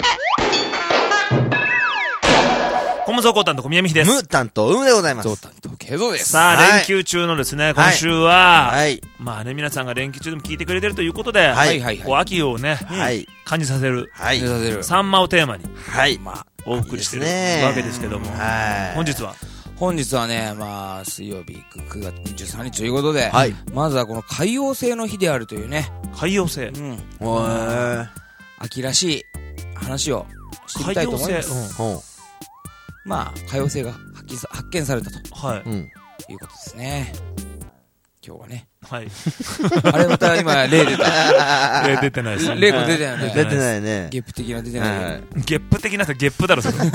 コムゾコタンと小宮美です。 ム担当でございます。 ゾウ担当ケゾです。 さあ、 はい連休中のですね、今週は、 はい。 まあね、皆さんが連休中でも聞いてくれてるということで、 はいこう秋をね、 はい。 感じさせる、 はい。 ケゾ出る。 サンマをテーマにはい。 お送りしてるいいですねわけですけども、 はい。 本日は、 本日はね、まあ、水曜日9月23日ということで、 はい。 まずはこの海洋性の日であるというね、 海洋性。 おー。 秋らしい話をしてみたいと思います。 ほう。 まあ、海洋性が発見されたとはい。 うん。 いうことですね。今日はね。 はい。 あれまた今、例出た。 出てないですね。 例個出てないね。 出てないね。 ゲップ的な出てないはい。 ゲップ的なってゲップだろ、それ。はい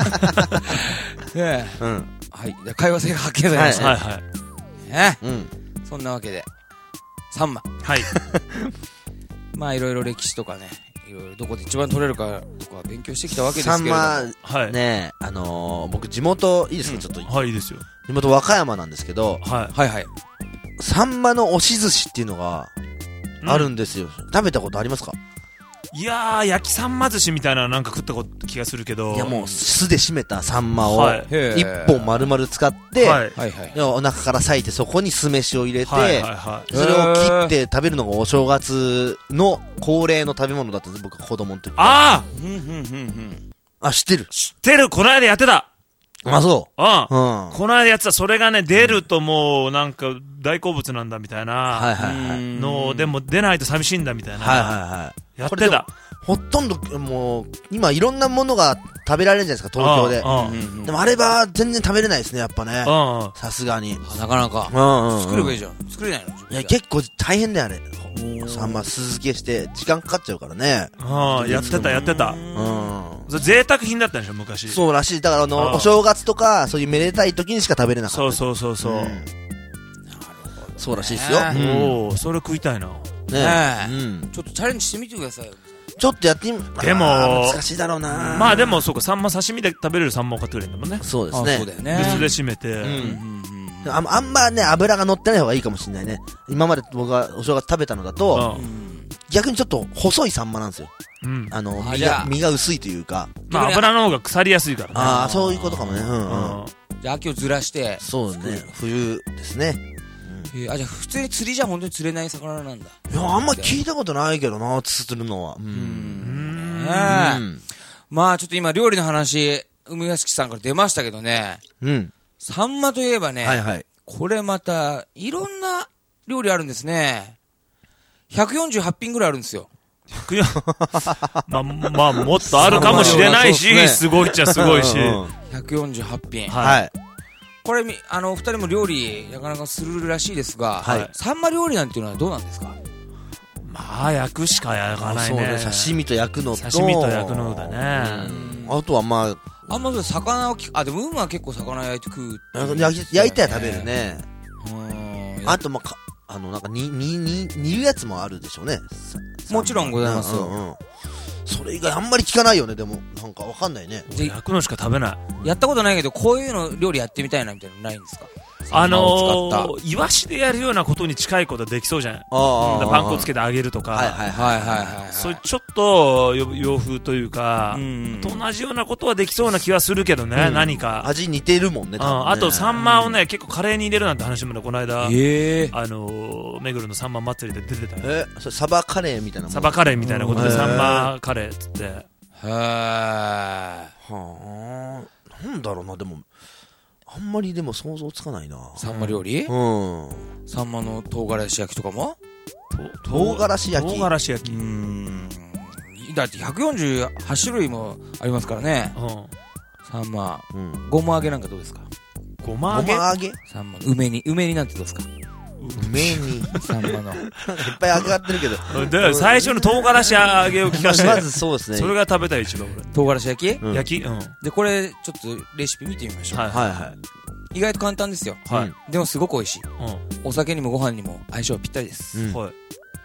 ね。 うん。 はい。で海洋性が発見されました。 はい。 ね。 うん。 そんなわけで、サンマ。 はい。 まあ、いろいろ歴史とかね、いろいろどこで一番取れるかとか勉強してきたわけですけれども。 サンマ、 はい。 ね、僕地元、いいですかちょっと。 はい、いいですよ。 地元和歌山なんですけど、 ははいはい。 サンマの押し寿司っていうのがい。 あるんですよ。食べたことありますか？ いやー、焼きサンマ寿司みたいななんか食った気がするけど。 いやもう酢で締めたサンマをはい一本丸々使って、 はい。 はいはい。 でお腹から裂いてそこに酢飯を入れて、 はい、はい。 それを切って食べるのがお正月の恒例の食べ物だったんです、僕子供の時。 あふんふんふんふん。 あ、知ってる？ 知ってる、この間やってた。 あ、そうん。 う。うん。 この間やってた、それがね、出るともう、なんか、大好物なんだみたいはいなはいはい。 の、でも出ないと寂しいんだみたいな。 はいはいはい。 やってた。 ほとんど、もう、今いろんなものが食べられるじゃないですか、東京で。 うん。 でもあれは全然食べれないですね、やっぱね。 うん。 さすがに。 なかなか。 うんうん。 作ればいいじゃん。作れないの？ いや、結構大変だよ、あれ。サンマ酢漬けして、時間かかっちゃうからね。 うん。やってた、やってた。 うん。 それ贅沢品だったんでしょ、昔。 そうらしい。だからああお正月とか、そういうめでたい時にしか食べれなかった。 そうそうそうそう。 うんそうらしいですよ。 ねうんおー、それ食いたいな。 ねねうん。 ちょっとチャレンジしてみてくださいよ。 ちょっとやってみ、 でも難しいだろうな。 まあでも、そうか、サンマ刺身で食べれるサンマを買ってくれるんだもんね。 あ、 そうですね。 そうだよね。 で、酢で締めて。 うんあんまね、油が乗ってない方がいいかもしれないね。今まで僕がお正月食べたのだと、逆にちょっと細いサンマなんですよ。 うん。 身じゃあ身が薄いというか。 まあ油の方が腐りやすいからね。 ああ、そういうことかもね。うんうん。 じゃあ秋をずらして。 そうね。冬ですね。 あ、じゃあ普通に釣りじゃ本当に釣れない魚なんだ。 いや、あんま聞いたことないけどな、釣るのは。う。 うんん。 ねえまあちょっと今料理の話、梅屋敷さんから出ましたけどね。 うん。 サンマといえばね。 はいはい。 これまた、いろんな料理あるんですね。148品ぐらいあるんですよ。 まあ、もっとあるかもしれないし、 そうですねすごいっちゃすごいし。 うんうん 148品。 はい。 これ、お二人も料理、なかなかするらしいですが、 はいサンマ料理なんていうのはどうなんですか？ まあ、焼くしか焼かないそうね。 ね。 刺身と焼くのと。 刺身と焼くのだね。 あとはまあ、 あんまそう魚をでも運は結構魚焼いて食うっていう。 焼いては食べるね。 うん。 あとまあ、なんか煮るやつもあるでしょうね。 もちろんございますようんうん。それ以外あんまり聞かないよね、でも。なんかわかんないね。 で焼くのしか食べない。 やったことないけど、こういうの料理やってみたいなみたいなのないんですか？サンマを使ったイワシでやるようなことに近いことできそうじゃん。 あパン粉つけけてあげるとか。 はいはいはいはいはい。 そういうちょっと洋風というか、 うんと同じようなことはできそうな気はするけどね、何か。 味似てるもんね、多分ねあと、サンマをね、結構カレーに入れるなんて話もね、この間、 ええ。 目黒のサンマ祭りで出てたよ。 それサバカレーみたいなもん。 サバカレーみたいなことで、 うんサンマカレーっつって。 へえ。 はあ。なんだろうな、でも、あんまりでも想像つかないな。 サンマ料理？ うん。 サンマの唐辛子焼きとかも？ 唐辛子焼き。 唐辛子焼き。 だって148種類もありますからね。サンマ。ごま揚げなんかどうですか？ ごま揚げごま揚げサンマの梅煮なんてどうですか？ 梅に。 サンマの。 なんかいっぱい揚がってるけど。 で最初の唐辛子揚げを聞かせて。 まずそうですね。 それが食べたい一番俺。 唐辛子焼き？ うん焼きで、これ、ちょっとレシピ見てみましょう。 はいはいは意外と簡単ですよ。 はい。 うんでもすごく美味しい。 うお酒にもご飯にも相性ぴったりです。 い。 ん。はい。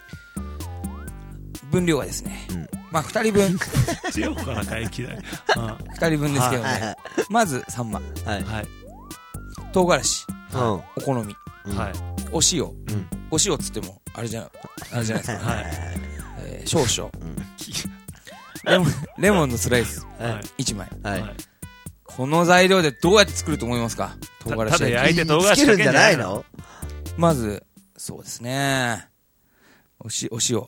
分量はですね。 うんまあ、2人分。 強くな回帰だよ。 2人分ですけどはいね。まず、サンマ。 はい。 はい。 唐辛子。 うん。 お好み。 うんはい。 お塩。 んお塩っつっても、あれじゃないですか。 はい。 少々。 レモンのスライス。 はい。 1枚。 はい。 この材料でどうやって作ると思いますか？唐辛子。 ただ焼いて唐辛子つけるんじゃないの？ まず、そうですね。お塩。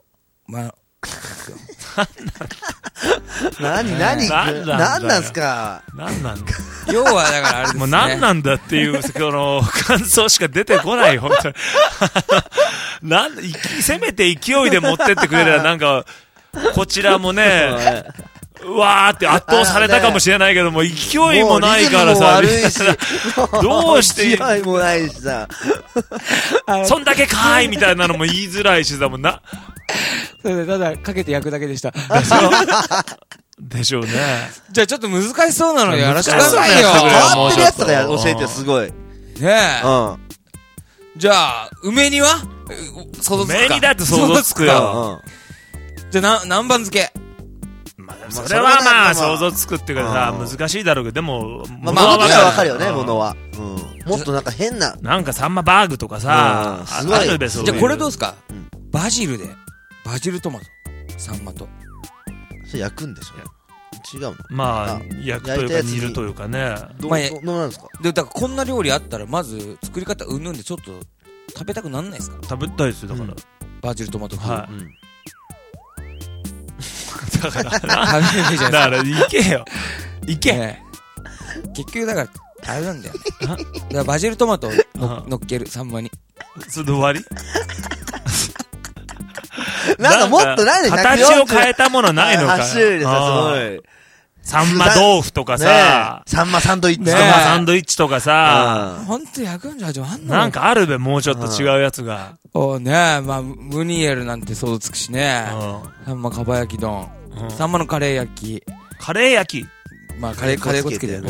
何なんすか？ 何なんだ？ 要はだからあれですね。 もう何なんだっていう、感想しか出てこない、本当に。せめて勢いで持ってってくれれば、なんか、こちらもね、うわーって圧倒されたかもしれないけども、勢いもないからさ、どうして、 勢いもないしさ、 そんだけかーいみたいなのも言いづらいしさ、もうな。 それでただかけて焼くだけでした。 でしょうね。 じゃあちょっと難しそうなのやらせてくださいよ。 変わってるやつとか教えてすごい。ねえ。じゃあ、梅煮は想像つくか。 梅煮だって想像つくよ。 じゃあ何番漬け？ それはまあ想像つくっていうかさ、難しいだろうけど、でも、 物はわかるよね、物は。もっとなんか変な。 なんかサンマバーグとかさ、 すごい。 じゃあこれどうすか？バジルトマト、サンマと。 それ焼くんでしょ？違うの？ まあ、焼くというか煮るというかね。 どうなんですか？ で、だからこんな料理あったら、まず作り方うんぬんでちょっと食べたくなんないですか？ 食べたいですよ、だから。 バジルトマト風。 はい。だから行けよ。行け。 結局だから、あれなんだよね。だからバジルトマトを乗っける、サンマに。 それで終わり？ なんかもっとないの？ 形を変えたものないのか。 8種類でさ、すごい。 サンマ豆腐とかさ、 サンマサンドイッチとか、サンドイッチとかさ、 ほんと148あんの？ なんかあるべ、もうちょっと違うやつが。 ねえ、まあ、ムニエルなんて想像つくしね。サンマかば焼き丼。サンマのカレー焼き。 カレー焼き？ まあ、カレー粉つけてやる。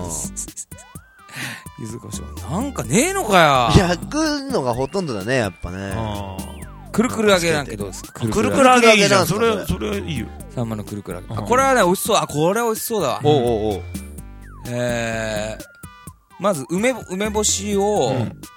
柚子胡椒。なんかねえのかよ。焼くのがほとんどだね、やっぱね。 くるくる揚げなんけどうですか？ くるくる揚げいいじゃん。それいいよ。 サンマのくるくる揚げ。これはね、美味しそう。これ美味しそうだわ。まず、梅干しを、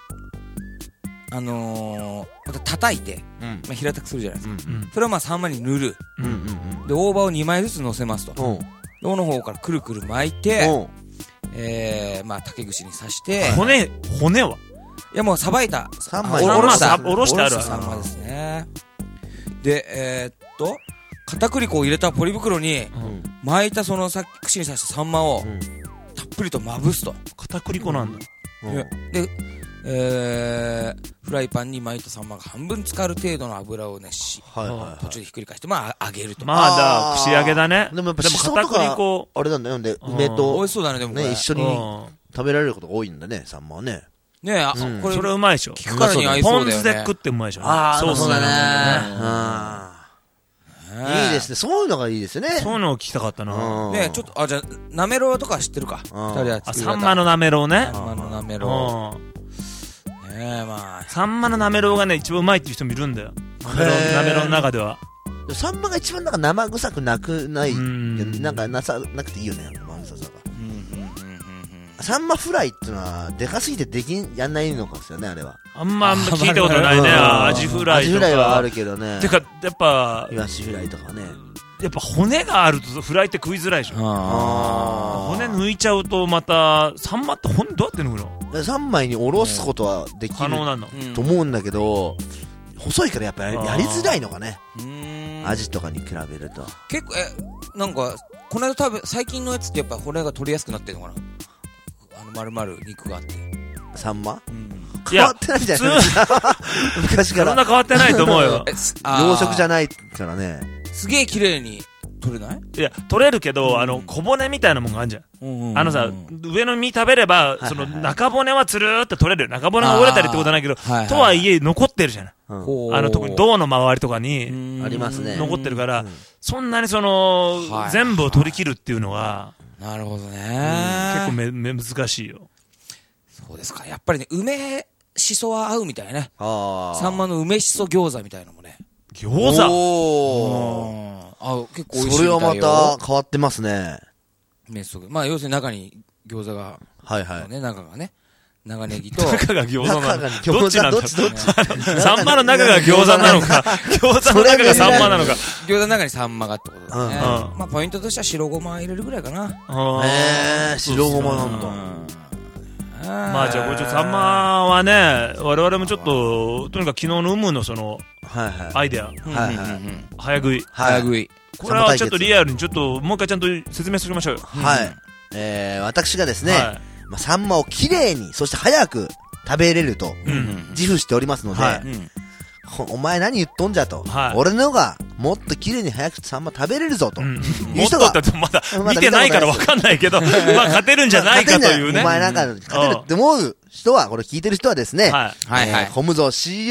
叩いて、平たくするじゃないですか。それをまあサンマに塗る。で、大葉を2枚ずつ乗せますと。胴の方からくるくる巻いて、まあ竹串に刺して。 骨はいやもうさばいた。 おろしてあるサンマですね。で、片栗粉を入れたポリ袋に、巻いたそのさっき串に刺したサンマを、たっぷりとまぶすと。 片栗粉なんだ。 で、フライパンに巻いたサンマが半分浸かる程度の油を熱し、途中でひっくり返して、まあ揚げると。 まあ串揚げだね。 でもやっぱ片栗粉、あれなんだよね、梅と。 美味しそうだね、でもね、一緒に食べられることが多いんだね、サンマはね。 ねえ、 これ、それうまいでしょ。 聞くからに合いそうだよね。 ポン酢で食ってうまいでしょ。 そうだね。いいですね。そういうのがいいですね。 そういうのを聞きたかったな。 ねえ、ちょっと、じゃあ、なめろうとか知ってるか？ サンマのなめろうね。 サンマのなめろう。ねえ、まあ。 サンマのなめろうがね、一番うまいっていう人もいるんだよ。なめろうの中では。 サンマが一番なんか生臭くなくない。なんかなくていいよね、生臭さが。サンマフライってのは、でかすぎてやんないのかですよね、あれは。 あんま聞いたことないね。アジフライとか。 アジフライはあるけどね。 てか、やっぱ、 イワシフライとかね。 やっぱ骨があるとフライって食いづらいでしょ。骨抜いちゃうとまた、サンマって骨どうやって抜くの ？3枚におろすことはできると思うんだけど、細いからやっぱやりづらいのかね。アジとかに比べると。 結構、なんか、この間最近のやつってやっぱ骨が取りやすくなってるのかな？丸々肉があって。 サンマ？変わってないんじゃない昔から。 そんな変わってないと思うよ。 養殖じゃないからね。 すげえ綺麗に取れない？ いや、取れるけど、小骨みたいなもんがあるじゃん。さ、上の身食べれば、その中骨はつるーって取れる。中骨が折れたりってことはないけど、とはいえ残ってるじゃない。特に胴の周りとかに、 ありますね。 残ってるから、そんなに全部を取り切るっていうのは、 なるほどね。 結構難しいよ。 そうですか。やっぱりね、梅しそは合うみたいね。サンマの梅しそ餃子みたいなのもね。 餃子？ 結構美味しいみたいよ。 それはまた変わってますね。 まあ要するに中に餃子が、 はいはい。 ね、中がね。 長ネギと、 中が餃子なの。 中がどっちなんだろう。 どっちサンマの中が餃子なのか、餃子の中がサンマなのか。 餃子の中にサンマがってことだね。 うんまあ、ポイントとしては白ごま入れるぐらいかな。 白ごまなんだ。 まあじゃあこれちょっとサンマはね、我々もちょっと、とにかく昨日の有無のその、アイデア、早食い。 早食い。 これはちょっとリアルにちょっともう一回ちゃんと説明しておきましょうよ。 はい。私がですね、サンマをきれいに、そして早く食べれると、自負しておりますので、お前何言っとんじゃと。俺のがもっと綺麗に早くサンマ食べれるぞと。 もっとってまだ見てないからわかんないけど、まあ勝てるんじゃないかというね。 お前なんか勝てるって思う人は、これ聞いてる人はですね、コムゾ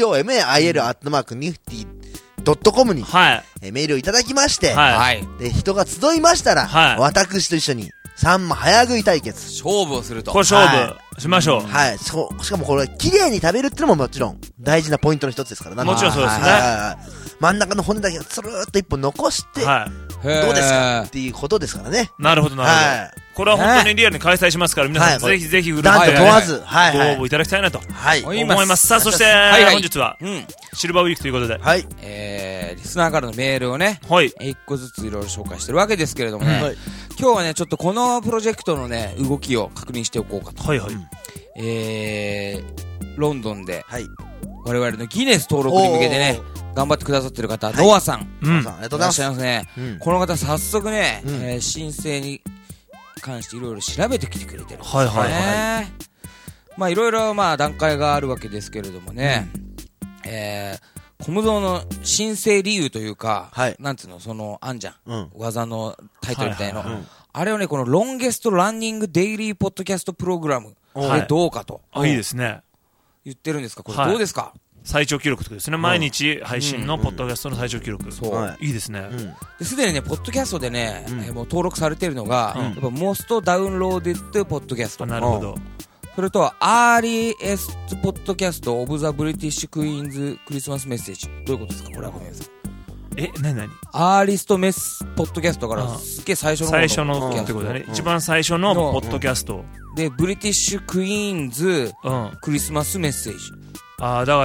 COMAIL@nifty.com にメールをいただきまして、で、人が集いましたら、私と一緒にサンマ早食い対決。 勝負をすると。 これ勝負しましょう。 はい。しかもこれ、綺麗に食べるってのももちろん、大事なポイントの一つですからね。 もちろんそうですね。 真ん中の骨だけつるーっと一本残して、どうですかっていうことですからね。 なるほど、なるほど。これは本当にリアルに開催しますから、皆さんぜひぜひ、 男女問わず、 ご応募いただきたいなと思います。さあ、そして、本日は、シルバーウィークということで、 リスナーからのメールをね、一個ずついろいろ紹介してるわけですけれどもね、今日はね、ちょっとこのプロジェクトのね、動きを確認しておこうかと。ロンドンで、我々のギネス登録に向けてね、頑張ってくださってる方、ノアさん。 ありがとうございます。 いらっしゃいますね。この方、早速ね、申請に関していろいろ調べてきてくれてるんですね。まあ、いろいろ、まあ、段階があるわけですけれどもね、コムゾーの申請理由というか、なんつうの、その、あんじゃん。技のタイトルみたいの。あれをね、このロンゲストランニングデイリーポッドキャストプログラムでどうかと。 いいですね。 言ってるんですか？これどうですか？ 最長記録とかですね。毎日配信のポッドキャストの最長記録。そう。いいですね。 すでにね、ポッドキャストでね、もう登録されてるのが、やっぱモストダウンローデッドポッドキャスト。 なるほど。 それと、アーリーエストポッドキャストオブザブリティッシュクイーンズクリスマスメッセージ。どういうことですかこれはごめんなさい。 何アーリストメスポッドキャストからすっげえ最初のってことだね。一番最初のポッドキャスト。 で、ブリティッシュクイーンズクリスマスメッセージ。 だから、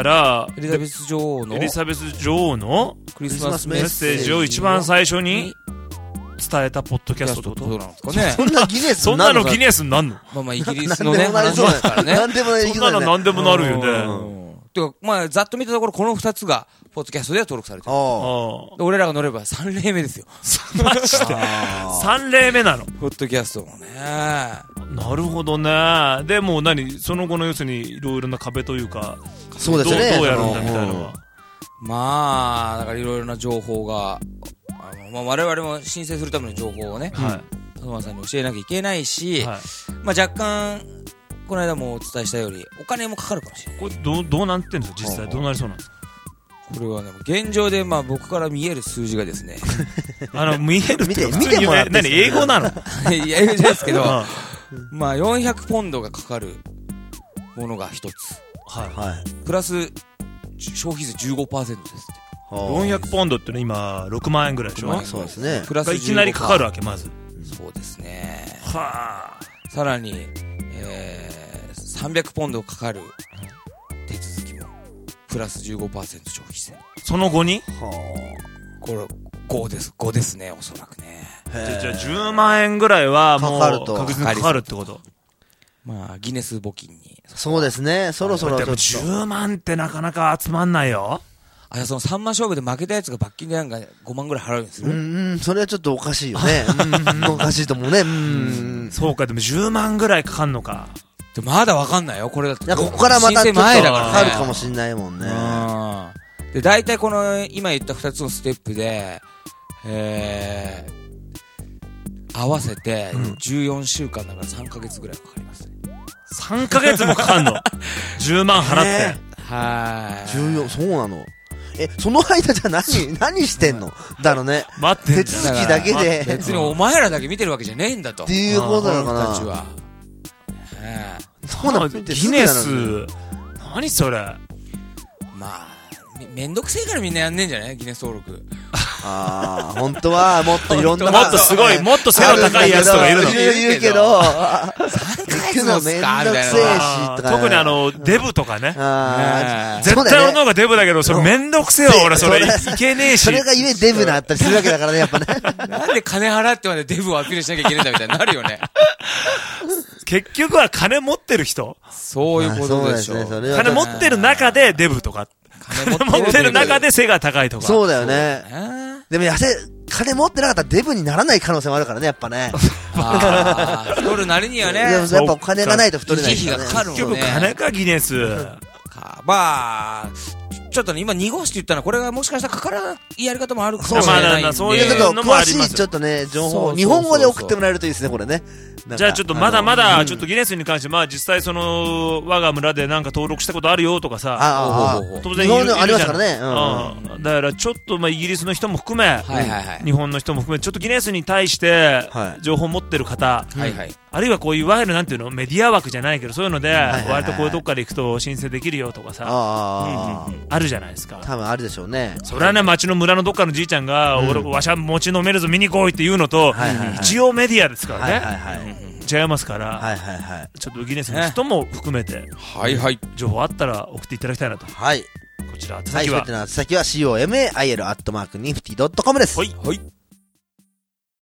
エリザベス女王のクリスマスメッセージを一番最初に伝えたポッドキャストってことなんですかね。 そんなギネスそんなのギネスになんの？ まあイギリスのね、話ですからね。 なんでもない。 そんなのなんでもなるよね。 てか、まあ、ざっと見たところ、この2つが、ポッドキャストでは登録されてる。俺らが乗れば3例目ですよ。 マジで。3例目なの？ ポッドキャストもね。 なるほどね。でもその後の要するに、いろいろな壁というか、 そうですね。 どうやるんだみたいなのは。 まあ、だからいろいろな情報が、まあ、我々も申請するための情報をね、ノアさんに教えなきゃいけないし、まあ若干、この間もお伝えしたより、お金もかかるかもしれない。 これどうなってんですか実際どうなりそうなんですか？ これはね、現状でまあ僕から見える数字がですね。 見えるって見てもらって。 何英語なの？ いや、英語じゃないですけど、まあ400ポンドがかかるものが一つ。プラス、消費税 15% ですって。 400ポンドってのは今6万円ぐらいでしょ？ そうですね。 プラスいきなりかかるわけ、まず。 そうですね。さらに、300ポンドかかる手続きもプラス 15% 消費税。 その後にこれ5ですね、おそらくね。 じゃあ10万円ぐらいはもう確実にかかるってこと。 まあギネス募金に。 そうですね。そろそろでも10万ってなかなか集まんないよ。 その3万勝負で負けたやつが罰金でなんか5万ぐらい払うんですよ。 それはちょっとおかしいよね。おかしいと思うね。 そうか、でも10万ぐらいかかんのか。 でまだわかんないよ、これだって。 ここからまたちょっとかかかるかもしんないもんね。 で、大体この、今言った2つのステップで、合わせて、14週間だから3ヶ月ぐらいかかりますね。 3ヶ月もかかんの10万払って。 14、そうなの。その間じゃ何してんのだろうね。 待って。 手続きだけで。 別にお前らだけ見てるわけじゃねえんだと。 っていうことなのかな。 たちは。 そうなの。 ギネス。何それ。 まあ、めんどくせえからみんなやんねえんじゃないギネス登録。 本当はもっといろんな。 もっとすごい、もっと背の高いやつとかいるの。 言うけど。 3ヶ月つのすかみたいな。 特にデブとかね。絶対俺の方がデブだけど、それめんどくせえよ、俺、それ。いけねえし。 それがゆえデブなったりするわけだからね、やっぱね。 なんで金払ってまでデブをアピールしなきゃいけないんだみたいになるよね。 結局は金持ってる人。 そういうことでしょ。 金持ってる中でデブとか。金持ってる中で背が高いとか。 そうだよね。でも金持ってなかったらデブにならない可能性もあるからね、やっぱね。 太るなりにはね。 やっぱお金がないと太れないからね。 結局金か、ギネス。 まあ、ちょっとね、今濁して言ったのは、これがもしかしたらかからないやり方もあるかもしれないんで。 そういうのもあります。 詳しいちょっとね、情報を日本語で送ってもらえるといいですね、これね。 じゃあちょっとまだまだ、ちょっとギネスに関して、まあ実際我が村でなんか登録したことあるよとかさ、当然いるじゃん。 ありますからね。 だからちょっとイギリスの人も含め、日本の人も含め、ちょっとギネスに対して情報を持ってる方、あるいはこういういわゆるなんていうの、メディア枠じゃないけど、そういうので、割とこういうとこから行くと申請できるよとかさ、あるじゃないですか。 多分あるでしょうね。 それはね、町の村のどっかのじいちゃんが、わしゃ餅飲めるぞ見に来いって言うのと、一応メディアですからね。違いますから、ちょっとギネスの人も含めて、情報あったら送っていただきたいなと。 はい。 こちら、 先は COMAIL@nifty.com です。 はい。